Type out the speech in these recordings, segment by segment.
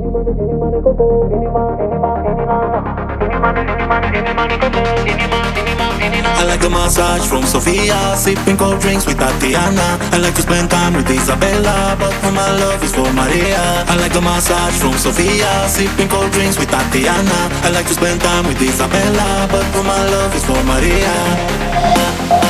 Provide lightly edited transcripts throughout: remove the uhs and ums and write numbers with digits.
I like the massage from Sofia, sipping cold drinks with Tatiana. I like to spend time with Isabella, but all my love is for Maria. I like the massage from Sofia, sipping cold drinks with Tatiana. I like to spend time with Isabella, but all my love is for Maria.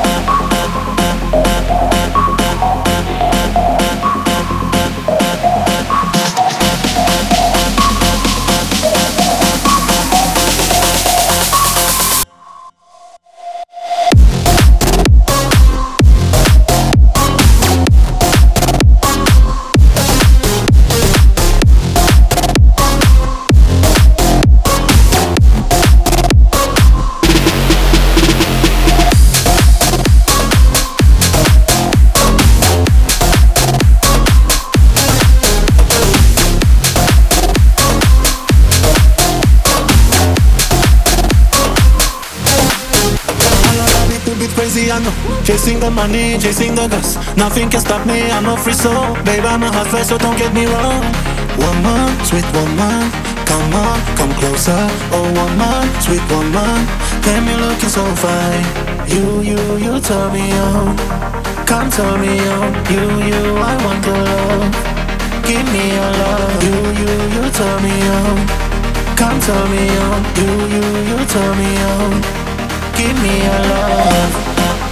Chasing the money, chasing the girls, nothing can stop me, I'm a free soul. Babe, I'm a hot flesh, so don't get me wrong. Woman, sweet woman, come on, come closer. Oh woman, sweet woman, damn you looking so fine. You turn me on, come turn me on. You, I want to love, give me your love. You turn me on, come turn me on. You turn me on, give me your love.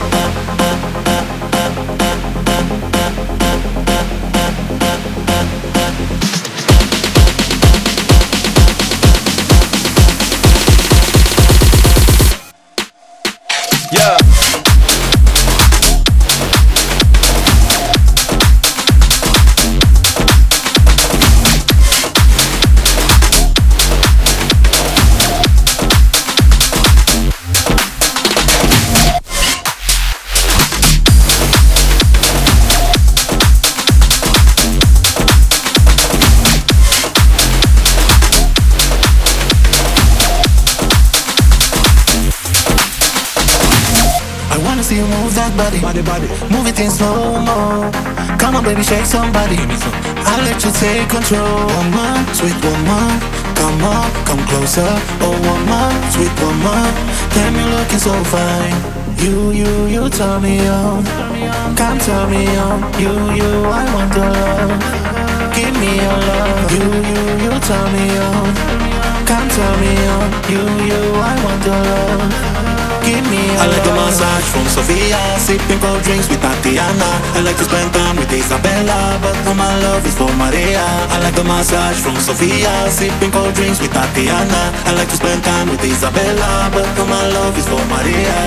Yeah. See you move that body, move it in slow-mo. Come on baby, shake somebody, I'll let you take control. Woman, sweet woman, come on, come closer. Oh woman, sweet woman, damn you looking so fine. You turn me on, come turn me on. You, I want the love, give me your love. You turn me on, come turn me on. You, I want the love. I like the massage from Sofia, sipping cold drinks with Tatiana. I like to spend time with Isabella, but all my love is for Maria. I like the massage from Sofia, sipping cold drinks with Tatiana. I like to spend time with Isabella, but all my love is for Maria.